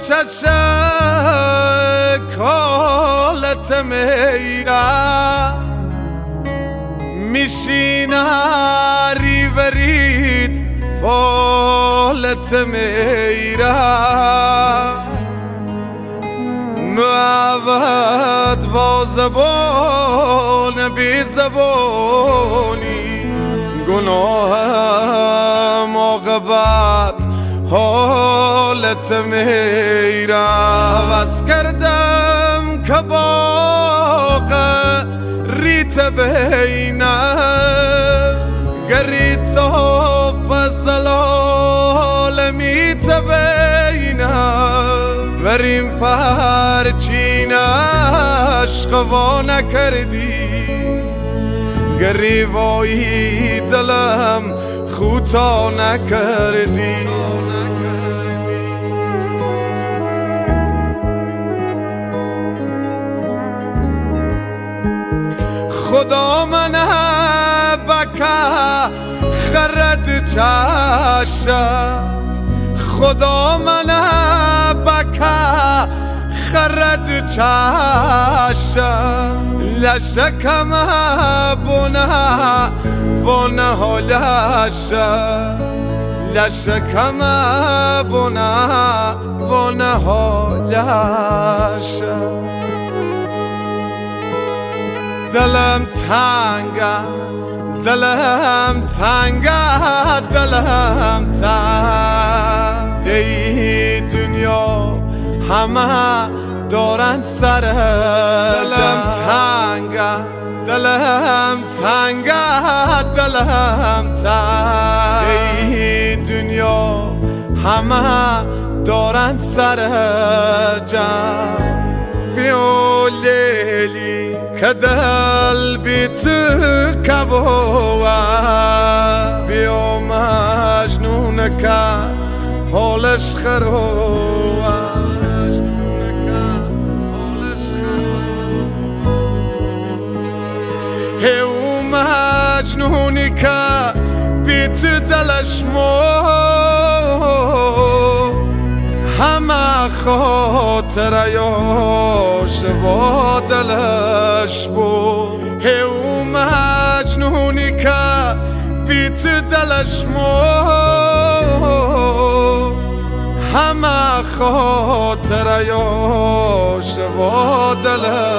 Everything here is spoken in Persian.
کالت میرا میشینه ریورید فالت میرا نوود و زبان بی زبانی گناهم عاقبت حالت میرا عوض کردم که باغ ریت بینه گریت و فضلال میت بینه وریم پرچین عشق وا نکردی گریوایی دلم خوتا نکردی خدا من بکا خرد چاشه خدا من بکا خرد چاشه لشکم بونه ونه لشه لشکم بونه ونه لشه دلم تنگه دلم تنگه دلم تنگ دی دنیا همه دارن سر دلم تنگه دلم تنگه دلم تنگ دی دنیا همه دارن سر جم بیو لیلی که دل بی تو کبوه بیو مجنون کرد حالش خروه او مجنونی که بی تو دلش مو همه خاطرهاش و دلش بود او مجنونی که بی تو دلش مو همه خاطرهاش و دلش